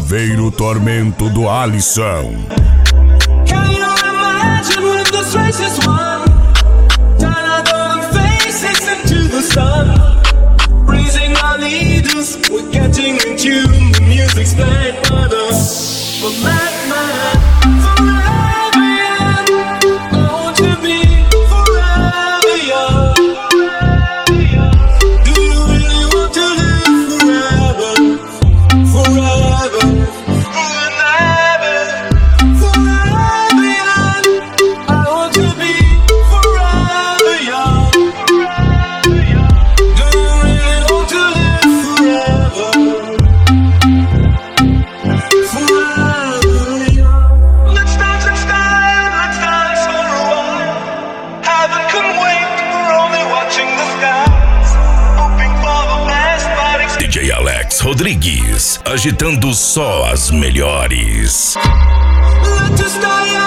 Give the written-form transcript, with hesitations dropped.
Chaveiro Tormento do Alisson. Can you imagine with the faces one? Turn our golden faces into the sun. Raising our leaders, we're getting in tune. The music's played by the madman. Forever young, I want to be forever young. Do you really want to live forever? Forever, forever, forever young. I want to be forever young. Do you really want to live forever? Forever young. Let's dance in style, let's dance for a while. Heaven can wait, we're only watching the skies. Hoping for the best, but DJ Alex Rodrigues, agitando só as melhores. let us die.